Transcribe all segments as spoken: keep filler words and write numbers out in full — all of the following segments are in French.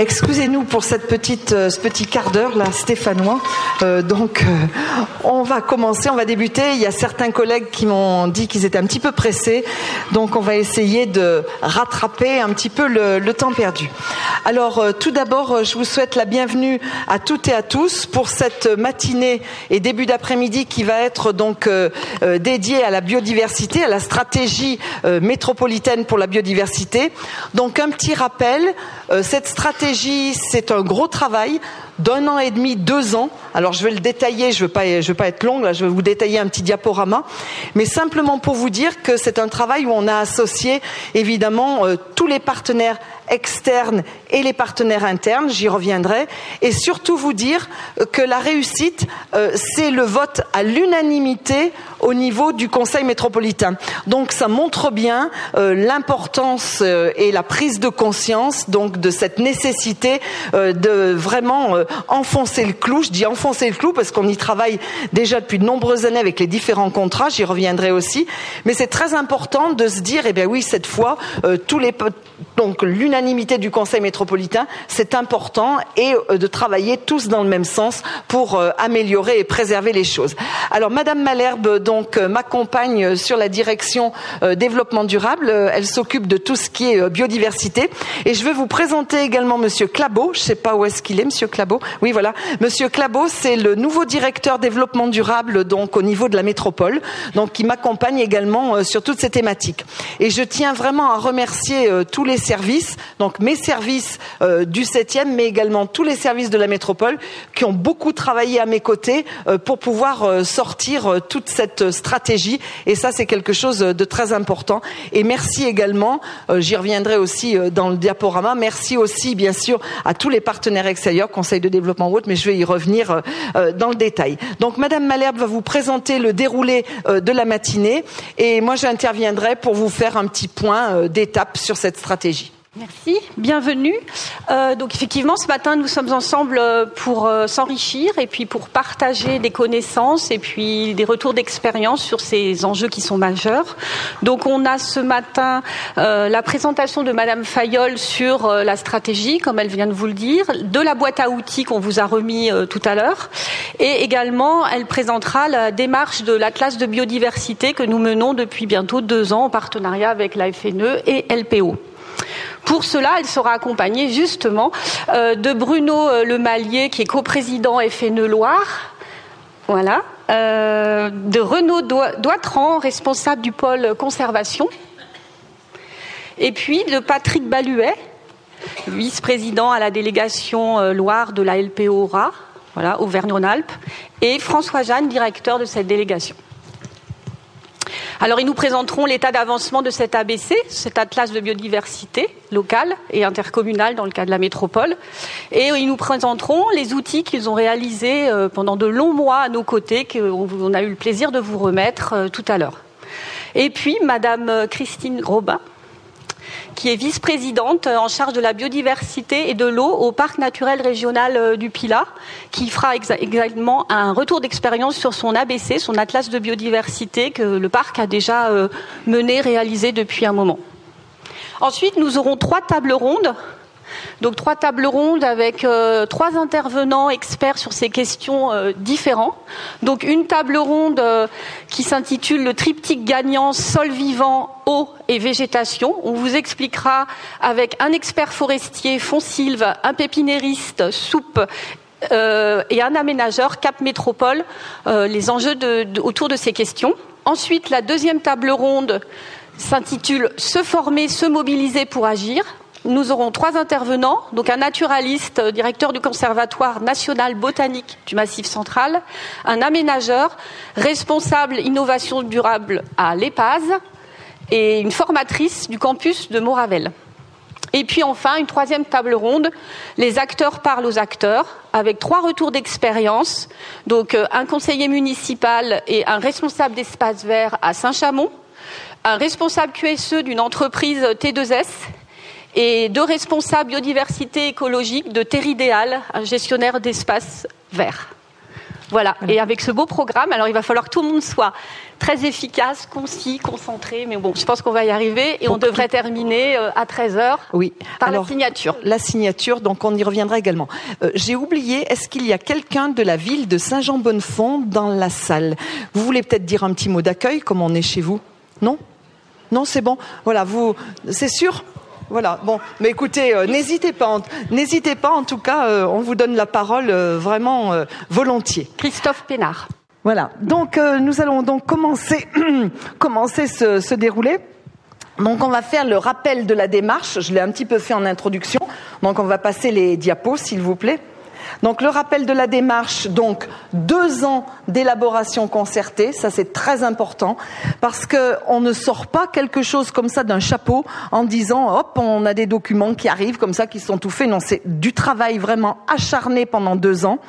Excusez-nous pour cette petite, euh, ce petit quart d'heure là, stéphanois. Euh, donc, euh, on va commencer, on va débuter. Il y a certains collègues qui m'ont dit qu'ils étaient un petit peu pressés, donc on va essayer de rattraper un petit peu le, le temps perdu. Alors, euh, tout d'abord, euh, je vous souhaite la bienvenue à toutes et à tous pour cette matinée et début d'après-midi qui va être donc euh, euh, dédiée à la biodiversité, à la stratégie euh, métropolitaine pour la biodiversité. Donc, un petit rappel, euh, cette stratégie c'est un gros travail d'un an et demi, deux ans. Alors je vais le détailler, je ne veux pas, je veux pas être longue, là, je vais vous détailler un petit diaporama, mais simplement pour vous dire que c'est un travail où on a associé évidemment euh, tous les partenaires externes et les partenaires internes, j'y reviendrai, et surtout vous dire que la réussite, euh, c'est le vote à l'unanimité au niveau du Conseil métropolitain. Donc ça montre bien euh, l'importance euh, et la prise de conscience donc de cette nécessité euh, de vraiment euh, enfoncer le clou. Je dis enfoncer le clou parce qu'on y travaille déjà depuis de nombreuses années avec les différents contrats, j'y reviendrai aussi, mais c'est très important de se dire, eh bien oui, cette fois, euh, tous les donc l'unanimité du Conseil métropolitain, c'est important, et euh, de travailler tous dans le même sens pour euh, améliorer et préserver les choses. Alors Madame Malherbe donc euh, m'accompagne sur la direction euh, développement durable, euh, elle s'occupe de tout ce qui est euh, biodiversité, et je vais vous présenter également Monsieur Clabot. Je ne sais pas où est-ce qu'il est, Monsieur Clabot. Oui, voilà. Monsieur Clabot, c'est le nouveau directeur développement durable donc au niveau de la métropole, donc qui m'accompagne également euh, sur toutes ces thématiques. Et je tiens vraiment à remercier euh, tous les services, donc mes services euh, du septième, mais également tous les services de la métropole qui ont beaucoup travaillé à mes côtés euh, pour pouvoir euh, sortir euh, toute cette stratégie. Et ça, c'est quelque chose de très important. Et merci également, euh, j'y reviendrai aussi euh, dans le diaporama, merci aussi bien sûr à tous les partenaires extérieurs, Conseil de développement ou autre, mais je vais y revenir euh, dans le détail. Donc Madame Malherbe va vous présenter le déroulé euh, de la matinée, et moi j'interviendrai pour vous faire un petit point euh, d'étape sur cette stratégie. Merci, bienvenue. Euh, donc effectivement, ce matin, nous sommes ensemble pour euh, s'enrichir et puis pour partager des connaissances et puis des retours d'expérience sur ces enjeux qui sont majeurs. Donc on a ce matin euh, la présentation de Madame Fayolle sur euh, la stratégie, comme elle vient de vous le dire, de la boîte à outils qu'on vous a remis euh, tout à l'heure, et également elle présentera la démarche de l'Atlas de biodiversité que nous menons depuis bientôt deux ans en partenariat avec la F N E et L P O. Pour cela, elle sera accompagnée justement euh, de Bruno euh, Lemallier, qui est coprésident F N E Loire, voilà, euh, de Renaud Doitran, responsable du pôle conservation, et puis de Patrick Baluet, vice-président à la délégation euh, Loire de la L P O R A, voilà, Auvergne-Rhône-Alpes, et François Jeanne, directeur de cette délégation. Alors, ils nous présenteront l'état d'avancement de cet A B C, cet atlas de biodiversité locale et intercommunale dans le cas de la métropole. Et ils nous présenteront les outils qu'ils ont réalisés pendant de longs mois à nos côtés, qu'on a eu le plaisir de vous remettre tout à l'heure. Et puis, Madame Christine Robin, qui est vice-présidente en charge de la biodiversité et de l'eau au parc naturel régional du Pilat, qui fera également un retour d'expérience sur son A B C, son atlas de biodiversité que le parc a déjà mené, réalisé depuis un moment. Ensuite, nous aurons trois tables rondes. Donc trois tables rondes avec euh, trois intervenants experts sur ces questions euh, différents. Donc une table ronde euh, qui s'intitule le triptyque gagnant sol vivant, eau et végétation. On vous expliquera avec un expert forestier, Fonsylve, un pépinériste, Soupe, euh, et un aménageur, Cap Métropole, euh, les enjeux de, de, autour de ces questions. Ensuite, la deuxième table ronde s'intitule se former, se mobiliser pour agir. Nous aurons trois intervenants, donc un naturaliste, directeur du Conservatoire national botanique du Massif central, un aménageur, responsable innovation durable à l'E P A S et une formatrice du campus de Moravel. Et puis enfin, une troisième table ronde, les acteurs parlent aux acteurs, avec trois retours d'expérience, donc un conseiller municipal et un responsable d'espace vert à Saint-Chamond, un responsable Q S E d'une entreprise T deux S, et deux responsables biodiversité écologique de Terridéal, un gestionnaire d'espaces verts. Voilà. voilà. Et avec ce beau programme, alors il va falloir que tout le monde soit très efficace, concis, concentré. Mais bon, je pense qu'on va y arriver et donc, on devrait terminer à treize heures oui. par alors, la signature. La signature, donc on y reviendra également. Euh, j'ai oublié, est-ce qu'il y a quelqu'un de la ville de Saint-Jean-Bonnefond dans la salle? Vous voulez peut-être dire un petit mot d'accueil, comme on est chez vous? Non? Non, c'est bon. Voilà, vous, c'est sûr? Voilà. Bon, mais écoutez, euh, n'hésitez pas. En, n'hésitez pas. En tout cas, euh, on vous donne la parole euh, vraiment euh, volontiers. Christophe Pénard. Voilà. Donc, euh, nous allons donc commencer, commencer ce, ce déroulé. Donc, on va faire le rappel de la démarche. Je l'ai un petit peu fait en introduction. Donc, on va passer les diapos, s'il vous plaît. Donc le rappel de la démarche, donc deux ans d'élaboration concertée, ça c'est très important parce que on ne sort pas quelque chose comme ça d'un chapeau en disant hop on a des documents qui arrivent comme ça qui sont tout faits. Non, c'est du travail vraiment acharné pendant deux ans.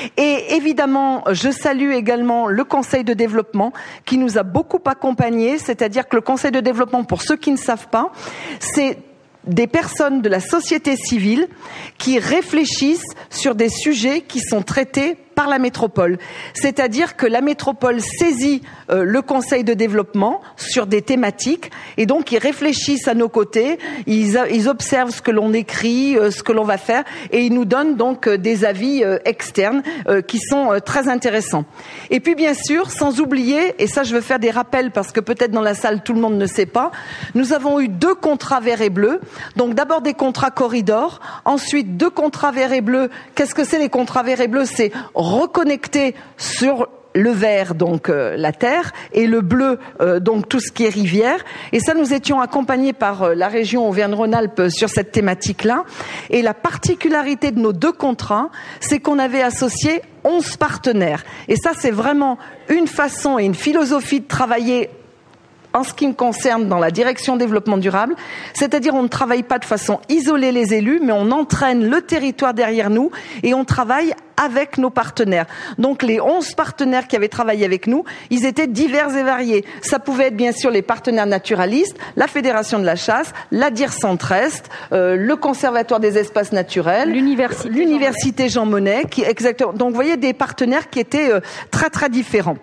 Et évidemment, je salue également le Conseil de développement qui nous a beaucoup accompagnés, c'est-à-dire que le Conseil de développement, pour ceux qui ne savent pas, c'est des personnes de la société civile qui réfléchissent sur des sujets qui sont traités par la métropole. C'est-à-dire que la métropole saisit euh, le conseil de développement sur des thématiques et donc ils réfléchissent à nos côtés, ils, ils observent ce que l'on écrit, euh, ce que l'on va faire et ils nous donnent donc euh, des avis euh, externes euh, qui sont euh, très intéressants. Et puis bien sûr, sans oublier, et ça je veux faire des rappels parce que peut-être dans la salle tout le monde ne sait pas, nous avons eu deux contrats verts et bleus. Donc d'abord des contrats corridors, ensuite deux contrats verts et bleus. Qu'est-ce que c'est les contrats verts et bleus? C'est reconnecter sur le vert, donc euh, la terre, et le bleu, euh, donc tout ce qui est rivière. Et ça, nous étions accompagnés par euh, la région Auvergne-Rhône-Alpes sur cette thématique-là. Et la particularité de nos deux contrats, c'est qu'on avait associé onze partenaires. Et ça, c'est vraiment une façon et une philosophie de travailler en ce qui me concerne dans la direction développement durable, c'est-à-dire on ne travaille pas de façon isolée les élus, mais on entraîne le territoire derrière nous et on travaille avec nos partenaires. Donc les onze partenaires qui avaient travaillé avec nous, ils étaient divers et variés. Ça pouvait être bien sûr les partenaires naturalistes, la Fédération de la chasse, la D I R Centre-Est, euh, le Conservatoire des espaces naturels, l'Université, l'Université Jean Monnet, qui exactement. Donc vous voyez des partenaires qui étaient euh, très très différents.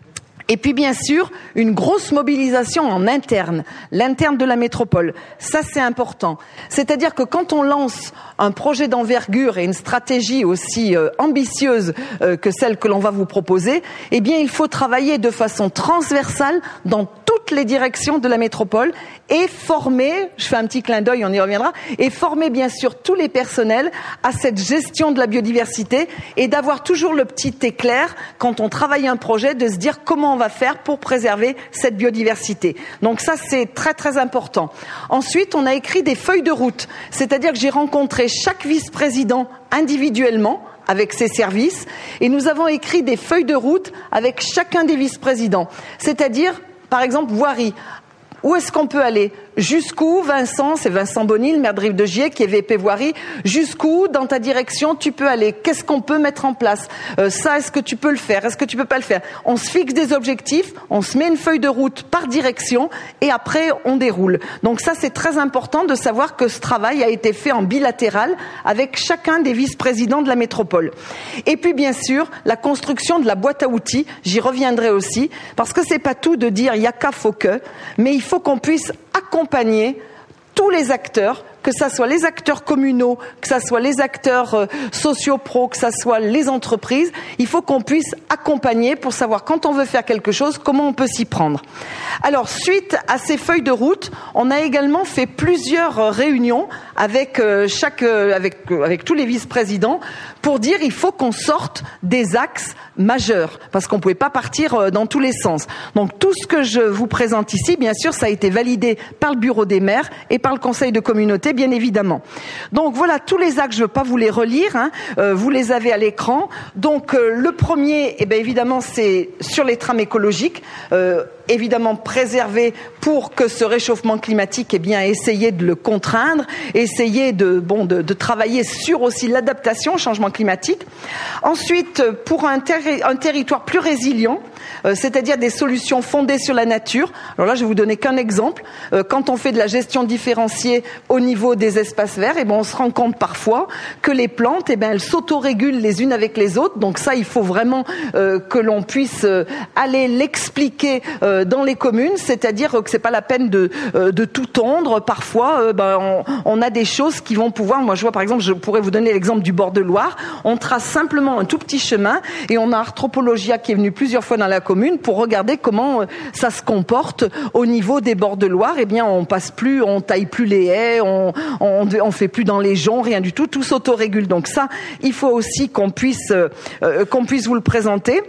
Et puis bien sûr, une grosse mobilisation en interne, l'interne de la métropole. Ça, c'est important. C'est-à-dire que quand on lance un projet d'envergure et une stratégie aussi euh, ambitieuse euh, que celle que l'on va vous proposer, eh bien, il faut travailler de façon transversale dans toutes les directions de la métropole et former, je fais un petit clin d'œil, on y reviendra, et former bien sûr tous les personnels à cette gestion de la biodiversité et d'avoir toujours le petit éclair quand on travaille un projet de se dire comment on va faire pour préserver cette biodiversité. Donc ça, c'est très très important. Ensuite, on a écrit des feuilles de route, c'est-à-dire que j'ai rencontré chaque vice-président individuellement avec ses services et nous avons écrit des feuilles de route avec chacun des vice-présidents, c'est-à-dire par exemple voirie. Où est-ce qu'on peut aller? Jusqu'où, Vincent, c'est Vincent Bonil, maire de Rive-de-Gier, qui est V P voirie, jusqu'où, dans ta direction, tu peux aller? Qu'est-ce qu'on peut mettre en place? euh, Ça, est-ce que tu peux le faire? Est-ce que tu peux pas le faire? On se fixe des objectifs, on se met une feuille de route par direction, et après, on déroule. Donc ça, c'est très important de savoir que ce travail a été fait en bilatéral avec chacun des vice-présidents de la métropole. Et puis, bien sûr, la construction de la boîte à outils, j'y reviendrai aussi, parce que c'est pas tout de dire « il y a qu'à, faut que », mais il faut qu'on puisse accompagner tous les acteurs, que ça soit les acteurs communaux, que ça soit les acteurs euh, socio-pro, que ça soit les entreprises. Il faut qu'on puisse accompagner pour savoir quand on veut faire quelque chose, comment on peut s'y prendre. Alors, suite à ces feuilles de route, on a également fait plusieurs euh, réunions avec euh, chaque, euh, avec euh, avec tous les vice-présidents pour dire il faut qu'on sorte des axes majeurs parce qu'on pouvait pas partir euh, dans tous les sens. Donc tout ce que je vous présente ici, bien sûr, ça a été validé par le bureau des maires et par le conseil de communauté, bien évidemment. Donc voilà tous les axes, je ne veux pas vous les relire, hein, euh, vous les avez à l'écran. Donc euh, le premier, eh bien évidemment, c'est sur les trames écologiques. Euh, évidemment préserver pour que ce réchauffement climatique, eh bien, essayer de le contraindre, essayer de, bon, de, de travailler sur aussi l'adaptation au changement climatique. Ensuite, pour un, terri- un territoire plus résilient, euh, c'est-à-dire des solutions fondées sur la nature. Alors là, je vais vous donner qu'un exemple. Euh, quand on fait de la gestion différenciée au niveau des espaces verts, eh ben, on se rend compte parfois que les plantes, eh ben, elles s'autorégulent les unes avec les autres. Donc ça, il faut vraiment euh, que l'on puisse euh, aller l'expliquer euh, dans les communes, c'est-à-dire que c'est pas la peine de, euh, de tout tondre. Parfois, euh, ben, on, on a des choses qui vont pouvoir. Moi, je vois par exemple, je pourrais vous donner l'exemple du bord de Loire. On trace simplement un tout petit chemin et on a Arthropologia qui est venu plusieurs fois dans la commune pour regarder comment ça se comporte au niveau des bords de Loire. Eh bien, on passe plus, on taille plus les haies, on, on, on fait plus dans les joncs, rien du tout. Tout s'autorégule. Donc ça, il faut aussi qu'on puisse, euh, qu'on puisse vous le présenter.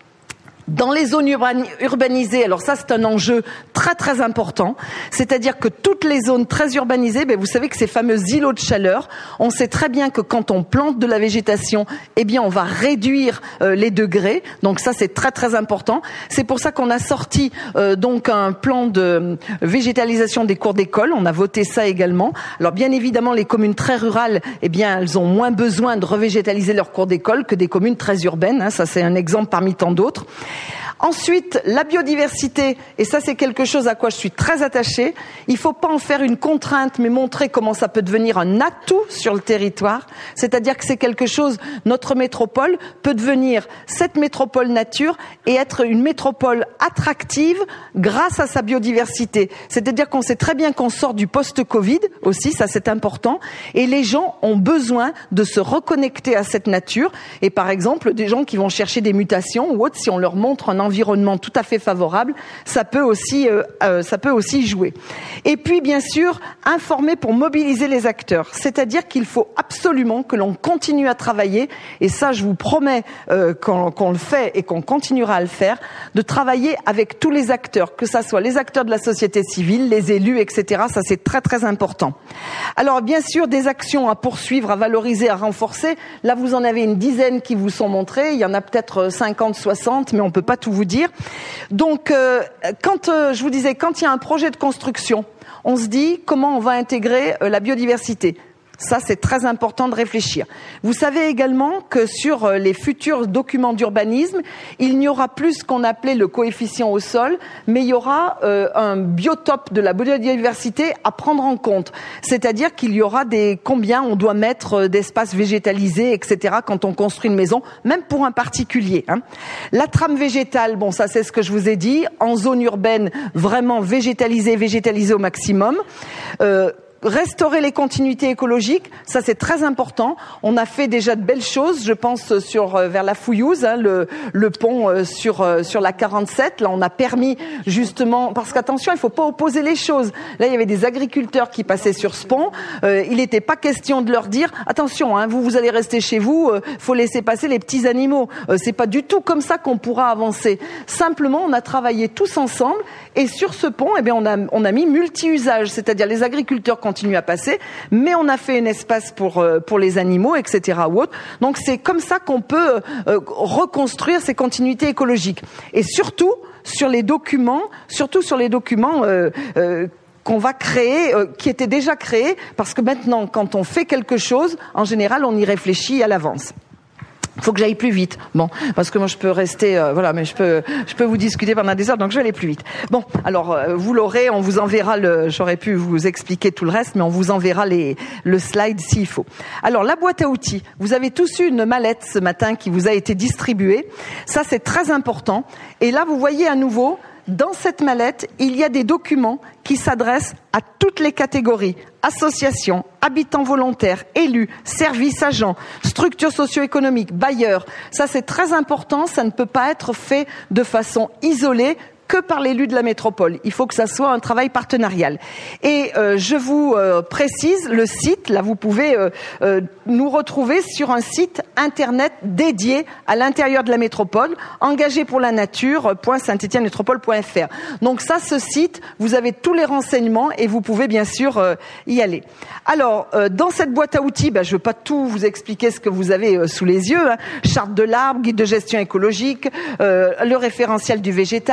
Dans les zones urbanisées, alors ça c'est un enjeu très très important, c'est-à-dire que toutes les zones très urbanisées, ben vous savez que ces fameux îlots de chaleur, on sait très bien que quand on plante de la végétation, eh bien on va réduire euh, les degrés, donc ça c'est très très important. C'est pour ça qu'on a sorti euh, donc un plan de végétalisation des cours d'école, on a voté ça également. Alors bien évidemment les communes très rurales, eh bien elles ont moins besoin de revégétaliser leurs cours d'école que des communes très urbaines, hein, ça c'est un exemple parmi tant d'autres. Ensuite, la biodiversité, et ça c'est quelque chose à quoi je suis très attachée, il ne faut pas en faire une contrainte, mais montrer comment ça peut devenir un atout sur le territoire, c'est-à-dire que c'est quelque chose, notre métropole peut devenir cette métropole nature et être une métropole attractive grâce à sa biodiversité. C'est-à-dire qu'on sait très bien qu'on sort du post-Covid aussi, ça c'est important, et les gens ont besoin de se reconnecter à cette nature, et par exemple, des gens qui vont chercher des mutations ou autres, si on leur montre un environnement tout à fait favorable, ça peut aussi, euh, euh, ça peut aussi jouer. Et puis, bien sûr, informer pour mobiliser les acteurs. C'est-à-dire qu'il faut absolument que l'on continue à travailler, et ça, je vous promets euh, qu'on, qu'on le fait et qu'on continuera à le faire, de travailler avec tous les acteurs, que ça soit les acteurs de la société civile, les élus, et cetera. Ça, c'est très, très important. Alors, bien sûr, des actions à poursuivre, à valoriser, à renforcer. Là, vous en avez une dizaine qui vous sont montrées. Il y en a peut-être cinquante, soixante, mais on peut pas tout vous dire. Donc, euh, quand euh, je vous disais, quand il y a un projet de construction, on se dit comment on va intégrer euh, la biodiversité. Ça, c'est très important de réfléchir. Vous savez également que sur les futurs documents d'urbanisme, il n'y aura plus ce qu'on appelait le coefficient au sol, mais il y aura euh, un biotope de la biodiversité à prendre en compte. C'est-à-dire qu'il y aura des combien on doit mettre d'espaces végétalisés, et cetera quand on construit une maison, même pour un particulier. Hein. La trame végétale, bon, ça c'est ce que je vous ai dit, en zone urbaine, vraiment végétalisée, végétalisée au maximum. Euh, Restaurer les continuités écologiques, ça c'est très important. On a fait déjà de belles choses, je pense sur vers la Fouillouse, hein, le, le pont sur sur la quarante-sept. Là, on a permis justement, parce qu'attention, il faut pas opposer les choses. Là, il y avait des agriculteurs qui passaient sur ce pont. Euh, il n'était pas question de leur dire attention, hein, vous vous allez rester chez vous, euh, faut laisser passer les petits animaux. Euh, c'est pas du tout comme ça qu'on pourra avancer. Simplement, on a travaillé tous ensemble et sur ce pont, eh bien, on a on a mis multi-usage, c'est-à-dire les agriculteurs continue à passer, mais on a fait un espace pour euh, pour les animaux, et cetera ou autre. Donc c'est comme ça qu'on peut euh, reconstruire ces continuités écologiques. Et surtout sur les documents, surtout sur les documents euh, euh, qu'on va créer, euh, qui étaient déjà créés, parce que maintenant, quand on fait quelque chose, en général, on y réfléchit à l'avance. Il faut que j'aille plus vite. Bon, parce que moi je peux rester, euh, voilà, mais je peux, je peux vous discuter pendant des heures, donc je vais aller plus vite. Bon, alors euh, vous l'aurez, on vous enverra le. J'aurais pu vous expliquer tout le reste, mais on vous enverra les le slide s'il faut. Alors la boîte à outils, vous avez tous eu une mallette ce matin qui vous a été distribuée. Ça c'est très important. Et là vous voyez à nouveau. Dans cette mallette, il y a des documents qui s'adressent à toutes les catégories, associations, habitants volontaires, élus, services agents, structures socio-économiques, bailleurs. Ça, c'est très important, ça ne peut pas être fait de façon isolée que par l'élu de la métropole. Il faut que ça soit un travail partenarial. Et euh, je vous euh, précise, le site, là vous pouvez euh, euh, nous retrouver sur un site internet dédié à l'intérieur de la métropole, engagé pour la nature point saint étienne métropole point f r. Donc ça, ce site, vous avez tous les renseignements et vous pouvez bien sûr euh, y aller. Alors, euh, dans cette boîte à outils, ben, je ne veux pas tout vous expliquer ce que vous avez euh, sous les yeux. Hein. Charte de l'arbre, guide de gestion écologique, euh, le référentiel du végétal. Alors,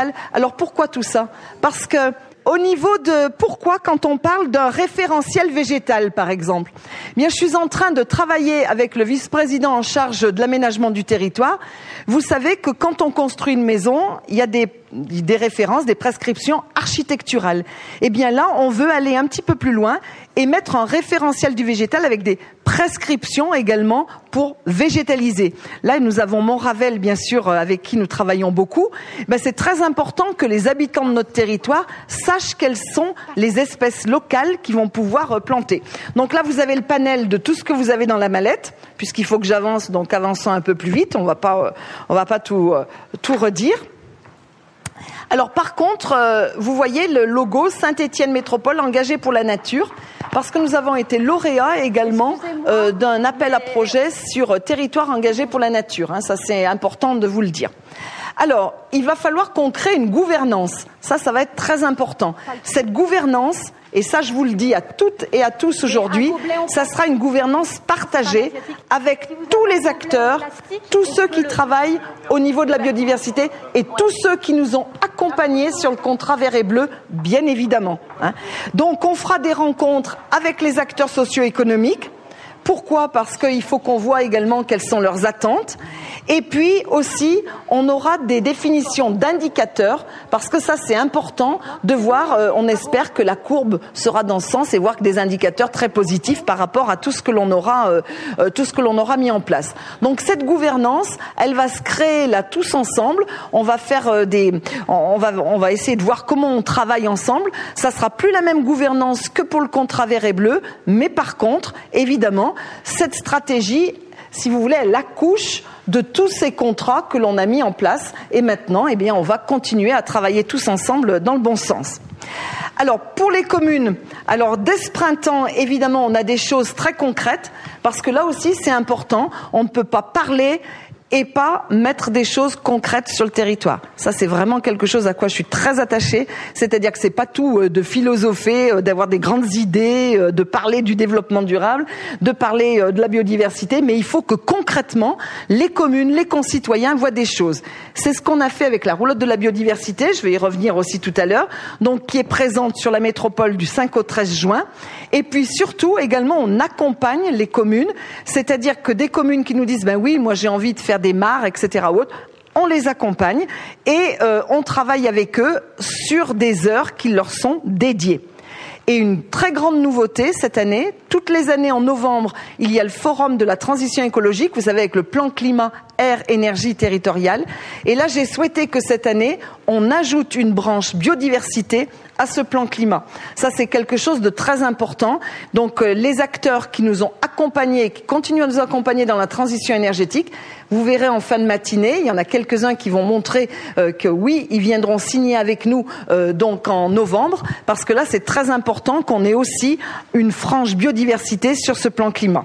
Alors pourquoi tout ça? Parce que au niveau de pourquoi, quand on parle d'un référentiel végétal, par exemple, eh bien, je suis en train de travailler avec le vice-président en charge de l'aménagement du territoire. Vous savez que quand on construit une maison, il y a des, des références, des prescriptions architecturales. Eh bien là, on veut aller un petit peu plus loin et mettre un référentiel du végétal avec des prescriptions également pour végétaliser. Là, nous avons Montravel, bien sûr, avec qui nous travaillons beaucoup. Ben, c'est très important que les habitants de notre territoire sachent quelles sont les espèces locales qui vont pouvoir planter. Donc là, vous avez le panel de tout ce que vous avez dans la mallette, puisqu'il faut que j'avance, donc avançons un peu plus vite. On va pas, on va pas tout, tout redire. Alors par contre, euh, vous voyez le logo Saint-Étienne Métropole engagé pour la nature, parce que nous avons été lauréats également euh, d'un appel à projet sur euh, territoire engagé pour la nature. Hein, ça, c'est important de vous le dire. Alors, il va falloir qu'on crée une gouvernance. Ça, ça va être très important. Cette gouvernance, et ça, je vous le dis à toutes et à tous aujourd'hui, ça sera une gouvernance partagée avec tous les acteurs, tous ceux qui travaillent au niveau de la biodiversité et tous ceux qui nous ont accompagnés sur le contrat vert et bleu, bien évidemment. Hein. Donc, on fera des rencontres avec les acteurs socio-économiques. Pourquoi ? Parce qu'il faut qu'on voit également quelles sont leurs attentes. Et puis aussi, on aura des définitions d'indicateurs, parce que ça c'est important de voir, euh, on espère que la courbe sera dans ce sens et voir que des indicateurs très positifs par rapport à tout ce que l'on aura, euh, euh, tout ce que l'on aura mis en place. Donc cette gouvernance, elle va se créer là tous ensemble. On va faire euh, des, on va, on va essayer de voir comment on travaille ensemble. Ça sera plus la même gouvernance que pour le contrat vert et bleu, mais par contre, évidemment, cette stratégie, si vous voulez, elle accouche de tous ces contrats que l'on a mis en place. Et maintenant, eh bien, on va continuer à travailler tous ensemble dans le bon sens. Alors, pour les communes, alors dès ce printemps, évidemment, on a des choses très concrètes, parce que là aussi, c'est important. On ne peut pas parler et pas mettre des choses concrètes sur le territoire. Ça, c'est vraiment quelque chose à quoi je suis très attachée. C'est-à-dire que c'est pas tout de philosopher, d'avoir des grandes idées, de parler du développement durable, de parler de la biodiversité, mais il faut que concrètement, les communes, les concitoyens voient des choses. C'est ce qu'on a fait avec la roulotte de la biodiversité, je vais y revenir aussi tout à l'heure, donc qui est présente sur la métropole du cinq au treize juin. Et puis surtout, également, on accompagne les communes, c'est-à-dire que des communes qui nous disent, ben oui, moi j'ai envie de faire des mares, et cetera ou autres, on les accompagne et euh, on travaille avec eux sur des heures qui leur sont dédiées. Et une très grande nouveauté cette année, toutes les années en novembre, il y a le forum de la transition écologique, vous savez, avec le plan climat, air, énergie territoriale. Et là, j'ai souhaité que cette année, on ajoute une branche biodiversité à ce plan climat. Ça, c'est quelque chose de très important. Donc, euh, les acteurs qui nous ont accompagnés, qui continuent à nous accompagner dans la transition énergétique, vous verrez en fin de matinée, il y en a quelques-uns qui vont montrer euh, que oui, ils viendront signer avec nous euh, donc en novembre, parce que là, c'est très important qu'on ait aussi une frange biodiversité sur ce plan climat.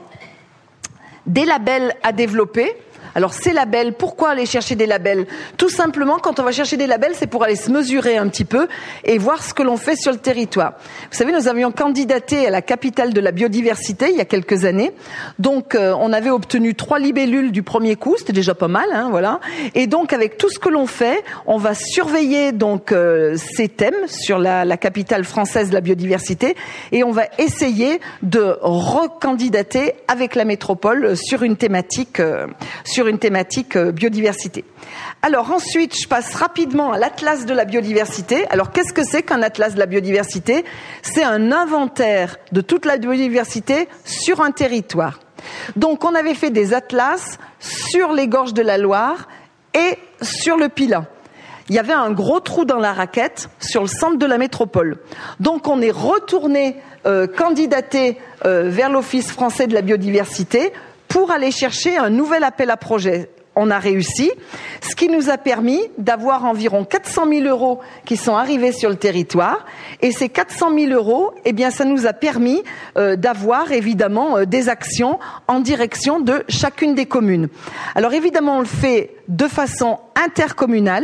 Des labels à développer. Alors ces labels, pourquoi aller chercher des labels ? Tout simplement, quand on va chercher des labels, c'est pour aller se mesurer un petit peu et voir ce que l'on fait sur le territoire. Vous savez, nous avions candidaté à la capitale de la biodiversité il y a quelques années. Donc euh, on avait obtenu trois libellules du premier coup, c'était déjà pas mal, hein, voilà. Et donc avec tout ce que l'on fait, on va surveiller donc euh, ces thèmes sur la, la capitale française de la biodiversité et on va essayer de recandidater avec la métropole sur une thématique euh, sur une thématique biodiversité. Alors ensuite, je passe rapidement à l'Atlas de la biodiversité. Alors qu'est-ce que c'est qu'un Atlas de la biodiversité ? C'est un inventaire de toute la biodiversité sur un territoire. Donc on avait fait des atlas sur les gorges de la Loire et sur le Pilat. Il y avait un gros trou dans la raquette sur le centre de la métropole. Donc on est retourné euh, candidater euh, vers l'Office français de la biodiversité pour aller chercher un nouvel appel à projet. On a réussi, ce qui nous a permis d'avoir environ quatre cent mille euros qui sont arrivés sur le territoire. Et ces quatre cent mille euros, eh bien, ça nous a permis euh, d'avoir évidemment euh, des actions en direction de chacune des communes. Alors évidemment, on le fait de façon intercommunale,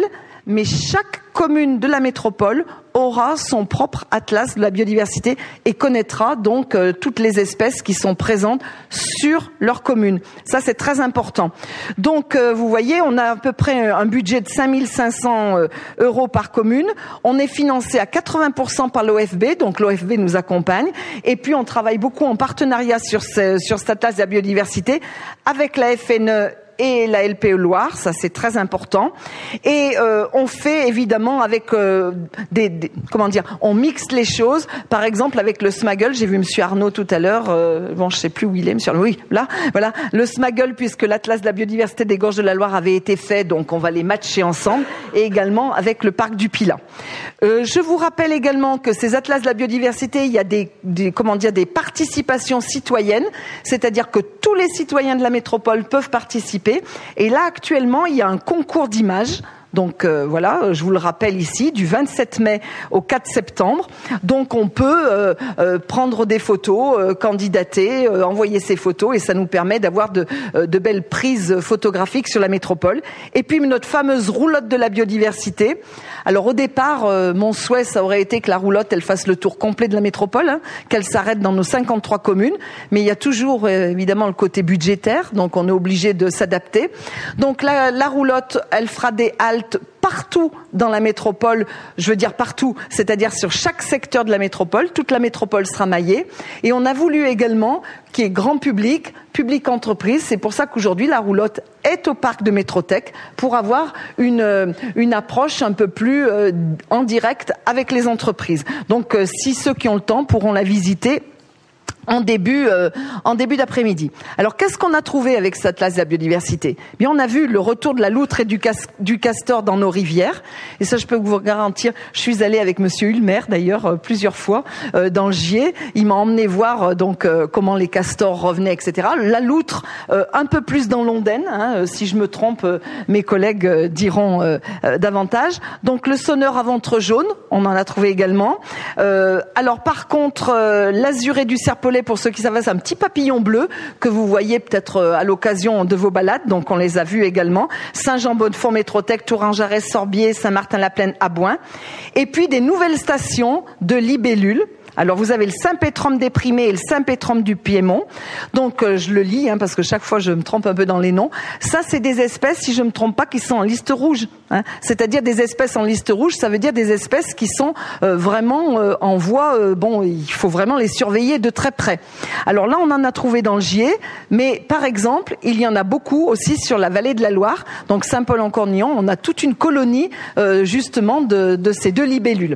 mais chaque commune de la métropole aura son propre atlas de la biodiversité et connaîtra donc euh, toutes les espèces qui sont présentes sur leur commune. Ça, c'est très important. Donc, euh, vous voyez, on a à peu près un budget de cinq mille cinq cents euh, euros par commune. On est financé à quatre-vingts pour cent par l'O F B, donc l'O F B nous accompagne. Et puis, on travaille beaucoup en partenariat sur, ce, sur cet atlas de la biodiversité avec la F N E et la L P E Loire, ça c'est très important. Et euh, on fait évidemment avec euh, des, des comment dire, on mixe les choses. Par exemple avec le Smaggle, j'ai vu Monsieur Arnaud tout à l'heure. Euh, bon, je sais plus où il est, Monsieur Arnaud. Oui, là, voilà, le Smaggle, puisque l'Atlas de la biodiversité des Gorges de la Loire avait été fait, donc on va les matcher ensemble. Et également avec le parc du Pilat. Euh, je vous rappelle également que ces Atlas de la biodiversité, il y a des, des comment dire, des participations citoyennes, c'est-à-dire que tous les citoyens de la métropole peuvent participer. Et là, actuellement, il y a un concours d'images. Donc euh, voilà, je vous le rappelle ici, du vingt-sept mai au quatre septembre. Donc on peut euh, euh, prendre des photos, euh, candidater, euh, envoyer ses photos, et ça nous permet d'avoir de, euh, de belles prises photographiques sur la métropole. Et puis notre fameuse roulotte de la biodiversité. Alors au départ, euh, mon souhait, ça aurait été que la roulotte, elle fasse le tour complet de la métropole, hein, qu'elle s'arrête dans nos cinquante-trois communes. Mais il y a toujours euh, évidemment le côté budgétaire, donc on est obligé de s'adapter. Donc la, la roulotte, elle fera des haltes partout dans la métropole, je veux dire partout, c'est-à-dire sur chaque secteur de la métropole, toute la métropole sera maillée. Et on a voulu également qu'il y ait grand public, public entreprise. C'est pour ça qu'aujourd'hui la roulotte est au parc de Métrotech pour avoir une, une approche un peu plus euh, en direct avec les entreprises. Donc euh, si ceux qui ont le temps pourront la visiter en début euh, en début d'après-midi. Alors qu'est-ce qu'on a trouvé avec cet atlas de la biodiversité ? Eh bien, on a vu le retour de la loutre et du, cas- du castor dans nos rivières, et ça je peux vous garantir. Je suis allée avec Monsieur Ulmer d'ailleurs euh, plusieurs fois euh, dans le Gier. Il m'a emmené voir euh, donc euh, comment les castors revenaient, et cetera. La loutre euh, un peu plus dans l'ondaine, hein, euh, si je me trompe, euh, mes collègues euh, diront euh, euh, davantage. Donc le sonneur à ventre jaune, on en a trouvé également. Euh, alors par contre, euh, l'azuré du serpolet, pour ceux qui savent, c'est un petit papillon bleu que vous voyez peut-être à l'occasion de vos balades, donc on les a vus également. Saint-Jean-Bonnefond, Métrotech, Tourangeres, Sorbier, Saint-Martin-la-Plaine, Abouin. Et puis des nouvelles stations de libellules. Alors vous avez le Saint-Pétrome déprimé et le Saint-Pétrome du Piémont. Donc euh, je le lis hein, parce que chaque fois je me trompe un peu dans les noms. Ça c'est des espèces, si je me trompe pas, qui sont en liste rouge. Hein. C'est-à-dire des espèces en liste rouge, ça veut dire des espèces qui sont euh, vraiment euh, en voie. Euh, bon, il faut vraiment les surveiller de très près. Alors là on en a trouvé dans le Gier, mais par exemple il y en a beaucoup aussi sur la vallée de la Loire. Donc Saint-Paul-en-Cornillon, on a toute une colonie euh, justement de, de ces deux libellules.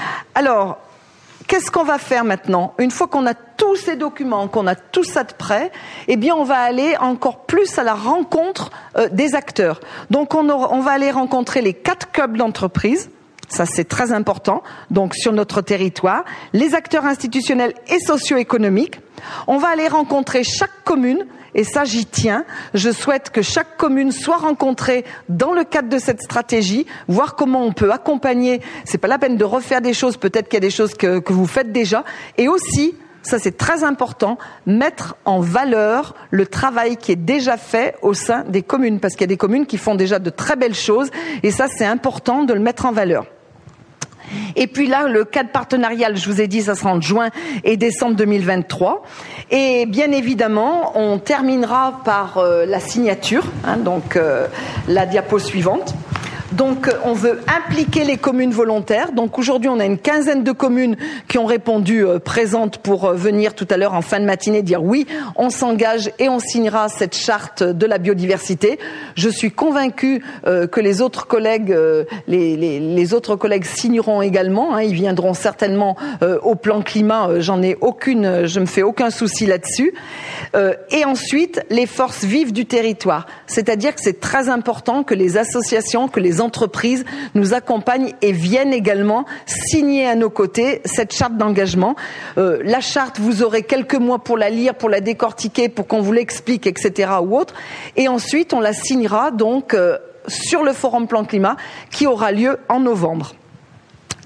Alors qu'est-ce qu'on va faire maintenant ? Une fois qu'on a tous ces documents, qu'on a tout ça de prêt, eh bien, on va aller encore plus à la rencontre euh, des acteurs. Donc, on, aura, on va aller rencontrer les quatre clubs d'entreprise. Ça, c'est très important. Donc, sur notre territoire, les acteurs institutionnels et socio-économiques. On va aller rencontrer chaque commune. Et ça, j'y tiens. Je souhaite que chaque commune soit rencontrée dans le cadre de cette stratégie, voir comment on peut accompagner. C'est pas la peine de refaire des choses. Peut-être qu'il y a des choses que, que vous faites déjà. Et aussi, ça c'est très important, mettre en valeur le travail qui est déjà fait au sein des communes. Parce qu'il y a des communes qui font déjà de très belles choses. Et ça, c'est important de le mettre en valeur. Et puis là, le cadre partenarial, je vous ai dit, ça sera en juin et décembre deux mille vingt-trois. Et bien évidemment, on terminera par euh, la signature, hein, donc euh, la diapo suivante. Donc, on veut impliquer les communes volontaires. Donc, aujourd'hui, on a une quinzaine de communes qui ont répondu euh, présentes pour euh, venir tout à l'heure en fin de matinée dire oui, on s'engage et on signera cette charte de la biodiversité. Je suis convaincue euh, que les autres collègues, euh, les, les, les autres collègues signeront également. Hein, ils viendront certainement euh, au plan climat. Euh, j'en ai aucune, je me fais aucun souci là-dessus. Euh, et ensuite, les forces vives du territoire. C'est-à-dire que c'est très important que les associations, que les entreprises nous accompagnent et viennent également signer à nos côtés cette charte d'engagement. Euh, la charte, vous aurez quelques mois pour la lire, pour la décortiquer, pour qu'on vous l'explique, et cetera ou autre. Et ensuite, on la signera donc euh, sur le Forum Plan Climat qui aura lieu en novembre.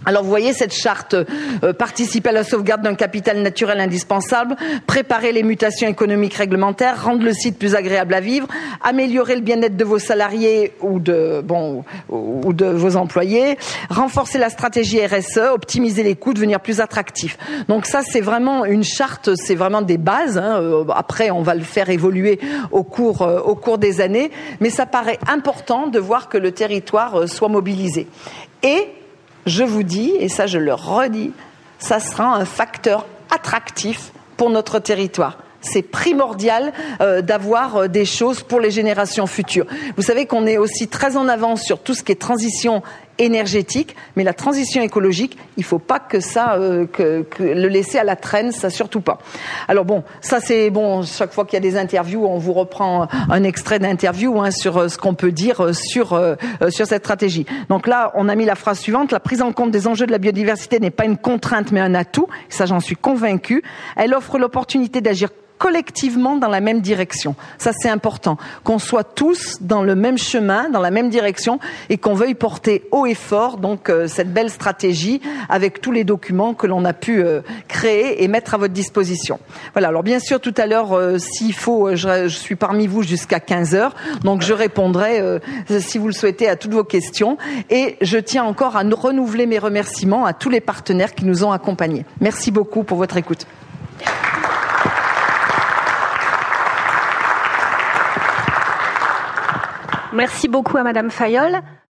Alors vous voyez cette charte, euh, participer à la sauvegarde d'un capital naturel indispensable, préparer les mutations économiques réglementaires, rendre le site plus agréable à vivre, améliorer le bien-être de vos salariés ou de bon ou de vos employés, renforcer la stratégie R S E, optimiser les coûts, devenir plus attractif. Donc ça c'est vraiment une charte, c'est vraiment des bases. Hein. Après on va le faire évoluer au cours euh, au cours des années, mais ça paraît important de voir que le territoire euh, soit mobilisé. Et je vous dis, et ça je le redis, ça sera un facteur attractif pour notre territoire. C'est primordial euh, d'avoir euh, des choses pour les générations futures. Vous savez qu'on est aussi très en avance sur tout ce qui est transition énergétique, mais la transition écologique, il ne faut pas que ça, euh, que, que le laisser à la traîne, ça surtout pas. Alors bon, ça c'est bon. Chaque fois qu'il y a des interviews, on vous reprend un extrait d'interview hein, sur euh, ce qu'on peut dire sur euh, sur cette stratégie. Donc là, on a mis la phrase suivante : la prise en compte des enjeux de la biodiversité n'est pas une contrainte, mais un atout. Ça, j'en suis convaincue. Elle offre l'opportunité d'agir collectivement dans la même direction. Ça, c'est important. Qu'on soit tous dans le même chemin, dans la même direction, et qu'on veuille porter haut et fort donc euh, cette belle stratégie avec tous les documents que l'on a pu euh, créer et mettre à votre disposition. Voilà. Alors bien sûr, tout à l'heure, euh, s'il faut, je, je suis parmi vous jusqu'à quinze heures, donc je répondrai, euh, si vous le souhaitez, à toutes vos questions. Et je tiens encore à renouveler mes remerciements à tous les partenaires qui nous ont accompagnés. Merci beaucoup pour votre écoute. Merci beaucoup à Madame Fayolle.